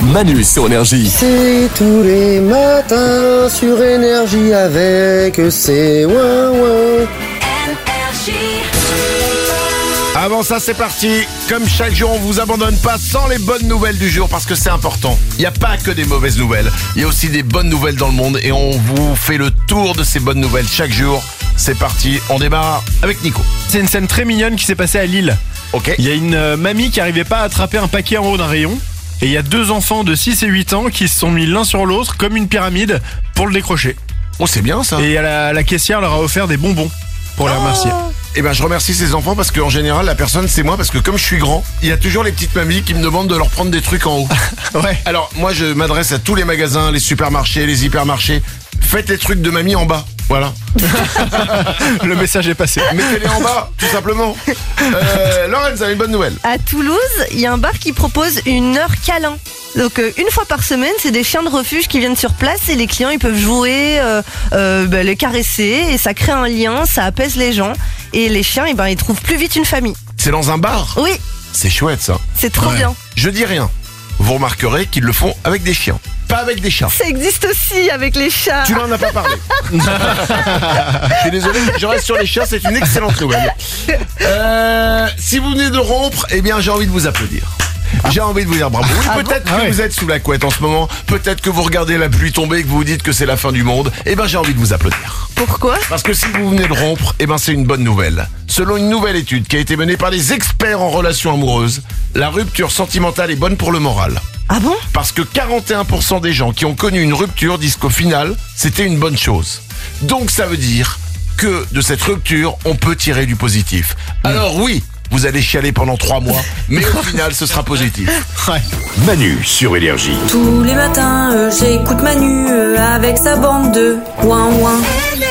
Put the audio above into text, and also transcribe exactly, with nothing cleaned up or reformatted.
Manu sur Énergie. C'est tous les matins sur Énergie avec ses ouin ouin. Avant ça, c'est parti. Comme chaque jour, on vous abandonne pas sans les bonnes nouvelles du jour parce que c'est important. Il n'y a pas que des mauvaises nouvelles. Il y a aussi des bonnes nouvelles dans le monde et on vous fait le tour de ces bonnes nouvelles chaque jour. C'est parti, on démarre avec Nico. C'est une scène très mignonne qui s'est passée à Lille. Ok. Il y a une euh, mamie qui n'arrivait pas à attraper un paquet en haut d'un rayon. Et il y a deux enfants de six et huit ans qui se sont mis l'un sur l'autre comme une pyramide pour le décrocher. Oh, c'est bien ça. Et la, la caissière leur a offert des bonbons pour les remercier. Eh ben, je remercie ces enfants parce qu'en général, la personne, c'est moi parce que comme je suis grand, il y a toujours les petites mamies qui me demandent de leur prendre des trucs en haut. Ouais. Alors, moi, je m'adresse à tous les magasins, les supermarchés, les hypermarchés. Faites les trucs de mamie en bas. Voilà. Le message est passé. Mettez-les en bas, tout simplement. Euh, Laurence, vous avez une bonne nouvelle. À Toulouse, il y a un bar qui propose une heure câlin. Donc euh, une fois par semaine, c'est des chiens de refuge qui viennent sur place et les clients ils peuvent jouer, euh, euh, bah, les caresser et ça crée un lien, ça apaise les gens et les chiens eh ben, ils trouvent plus vite une famille. C'est dans un bar. Oui, C'est chouette ça. c'est trop Ouais. bien. Je dis rien. Vous remarquerez qu'ils le font avec des chiens, pas avec des chats. Ça existe aussi avec les chats. Tu n'en as pas parlé. Je suis désolé, je reste sur les chats, c'est une excellente nouvelle. Euh, si vous venez de rompre, eh bien j'ai envie de vous applaudir. J'ai envie de vous dire bravo. Oui, Ah peut-être bon que Ah ouais. vous êtes sous la couette en ce moment. Peut-être que vous regardez la pluie tomber et que vous vous dites que c'est la fin du monde. Eh ben j'ai envie de vous applaudir. Pourquoi? Parce que si vous venez de rompre, eh ben c'est une bonne nouvelle. Selon une nouvelle étude qui a été menée par des experts en relations amoureuses, la rupture sentimentale est bonne pour le moral. Ah bon? Parce que quarante et un pour cent des gens qui ont connu une rupture disent qu'au final, c'était une bonne chose. Donc ça veut dire que de cette rupture, on peut tirer du positif. Alors oui, vous allez chialer pendant trois mois, mais au final, ce sera positif. Ouais. Manu sur Énergie. Tous les matins, euh, j'écoute Manu euh, avec sa bande de ouin ouin.